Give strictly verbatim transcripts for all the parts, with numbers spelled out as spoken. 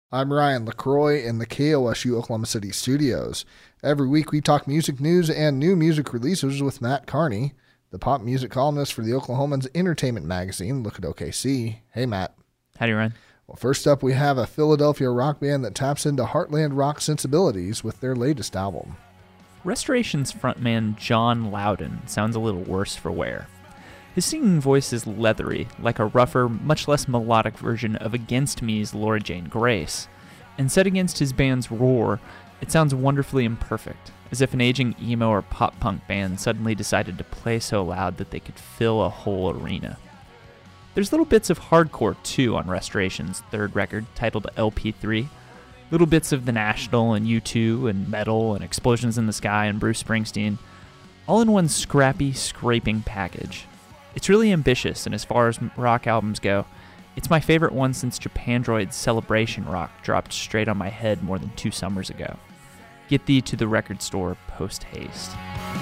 I'm Ryan LaCroix in the K O S U Oklahoma City studios. Every week we talk music news and new music releases with Matt Carney, the pop music columnist for the Oklahoman's entertainment magazine, Look at O K C. Hey, Matt. Howdy, Ryan. Well, first up, we have a Philadelphia rock band that taps into heartland rock sensibilities with their latest album. Restoration's frontman John Loudon sounds a little worse for wear. His singing voice is leathery, like a rougher, much less melodic version of Against Me's Laura Jane Grace. And set against his band's roar, it sounds wonderfully imperfect, as if an aging emo or pop-punk band suddenly decided to play so loud that they could fill a whole arena. There's little bits of hardcore, too, on Restoration's third record, titled L P three. Little bits of The National and U two and Metal and Explosions in the Sky and Bruce Springsteen, all in one scrappy, scraping package. It's really ambitious, and as far as rock albums go, it's my favorite one since Japandroid's Celebration Rock dropped straight on my head more than two summers ago. Get thee to the record store post-haste.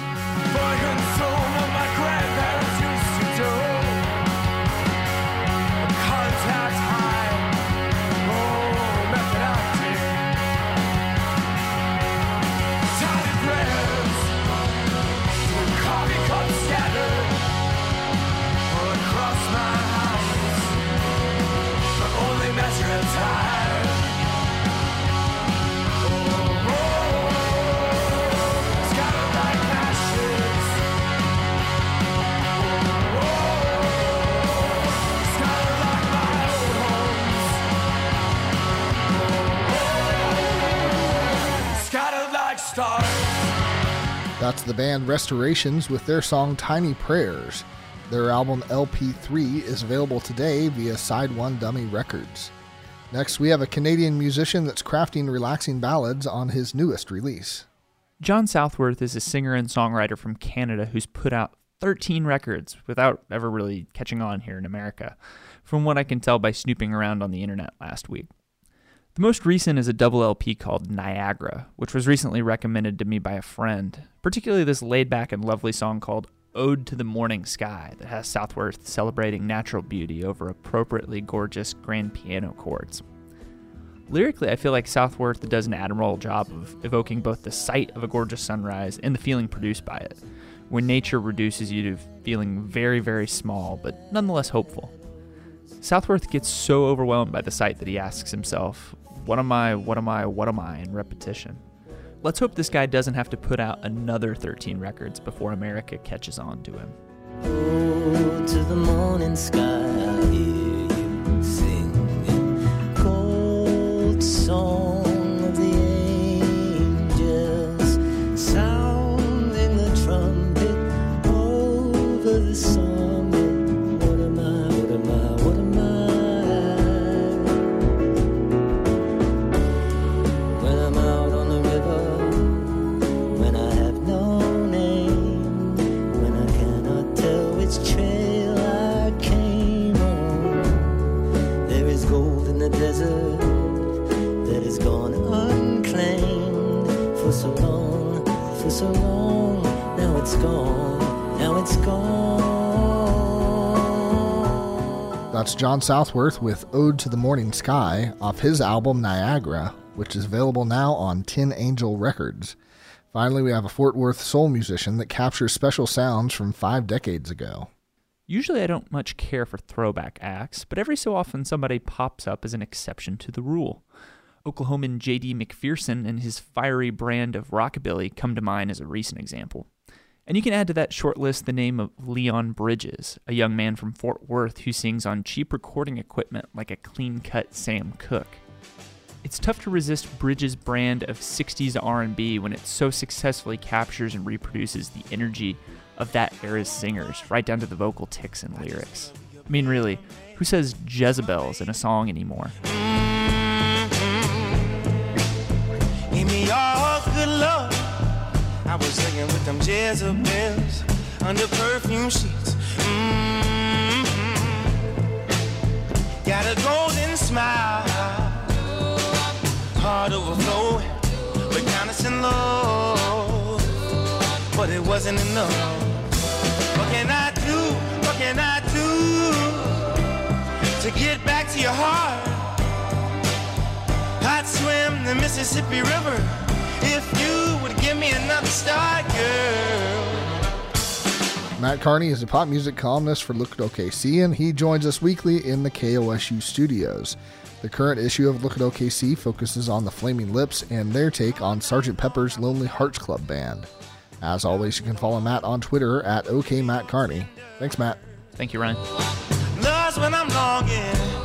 That's the band Restorations with their song Tiny Prayers. Their album L P three is available today via Side One Dummy Records. Next, we have a Canadian musician that's crafting relaxing ballads on his newest release. John Southworth is a singer and songwriter from Canada who's put out thirteen records without ever really catching on here in America, from what I can tell by snooping around on the internet last week. The most recent is a double L P called Niagara, which was recently recommended to me by a friend, particularly this laid-back and lovely song called Ode to the Morning Sky that has Southworth celebrating natural beauty over appropriately gorgeous grand piano chords. Lyrically, I feel like Southworth does an admirable job of evoking both the sight of a gorgeous sunrise and the feeling produced by it, when nature reduces you to feeling very, very small, but nonetheless hopeful. Southworth gets so overwhelmed by the sight that he asks himself, what am I, what am I, what am I, in repetition. Let's hope this guy doesn't have to put out another thirteen records before America catches on to him. Oh, to the morning sky, I hear you singing cold song of the angels, sounding the trumpet over the summit. What am I, what am I, what am I? When I'm out on the river, when I have no name, when I cannot tell which trail I came on, there is gold in the desert that has gone unclaimed for so long, for so long. Now it's gone, now it's gone. That's John Southworth with Ode to the Morning Sky off his album Niagara, which is available now on Tin Angel Records. Finally, we have a Fort Worth soul musician that captures special sounds from five decades ago. Usually I don't much care for throwback acts, but every so often somebody pops up as an exception to the rule. Oklahoman J D McPherson and his fiery brand of rockabilly come to mind as a recent example. And you can add to that short list the name of Leon Bridges, a young man from Fort Worth who sings on cheap recording equipment like a clean-cut Sam Cooke. It's tough to resist Bridges' brand of sixties R and B when it so successfully captures and reproduces the energy of that era's singers, right down to the vocal tics and lyrics. I mean, really, who says Jezebels in a song anymore? Give me all good love. I was singing with them Jezebels under perfume sheets. Mm-hmm. Got a golden smile, heart overflowing, but kindness and love, but it wasn't enough. What can I do? What can I do to get back to your heart? the Mississippi River. If you would give me another start, girl. Matt Carney is a pop music columnist for Look at O K C, and he joins us weekly in the K O S U studios. The current issue of Look at O K C focuses on the Flaming Lips and their take on Sergeant Pepper's Lonely Hearts Club Band. As always, you can follow Matt on Twitter at OK Matt Carney. Thanks, Matt. Thank you, Ryan. Love's when I'm longing